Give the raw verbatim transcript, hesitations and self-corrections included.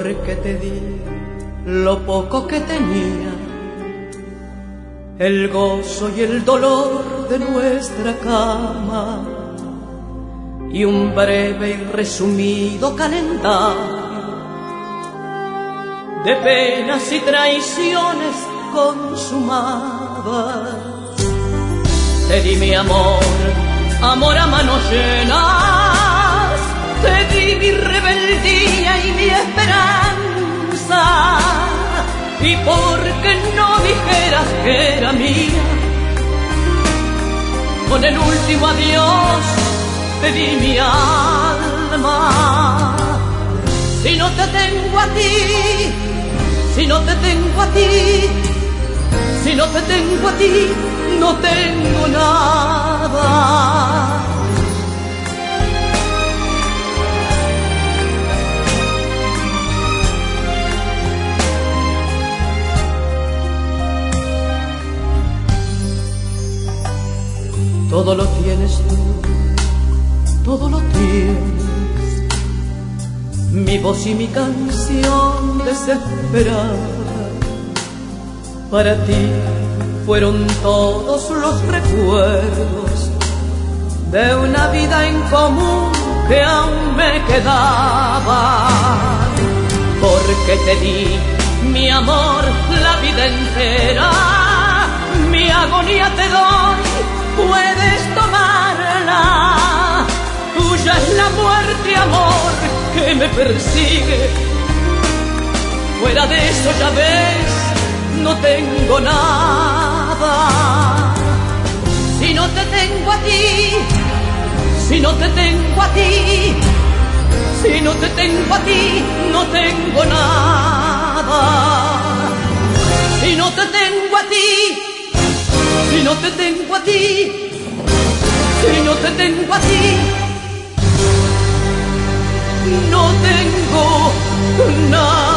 porque te di lo poco que tenía, el gozo y el dolor de nuestra cama, y un breve y resumido calendario de penas y traiciones consumadas. Te di mi amor, amor a manos llenas, te di mi rebeldía y mi esperanza, y porque no dijeras que era mía, con el último adiós te di mi alma. Si no te tengo a ti, si no te tengo a ti, si no te tengo a ti, no tengo nada. Todo lo tienes tú, todo lo tienes, mi voz y mi canción desesperada. Para ti fueron todos los recuerdos de una vida en común que aún me quedaba. Porque te di mi amor la vida entera, mi agonía te doy, puedes tomarla. Tuya es la muerte, amor, que me persigue. Fuera de eso ya ves, no tengo nada. Si no te tengo a ti, si no te tengo a ti, si no te tengo a ti, no tengo nada. Si no te tengo a ti, si no te tengo a ti, si no te tengo a ti, no tengo nada.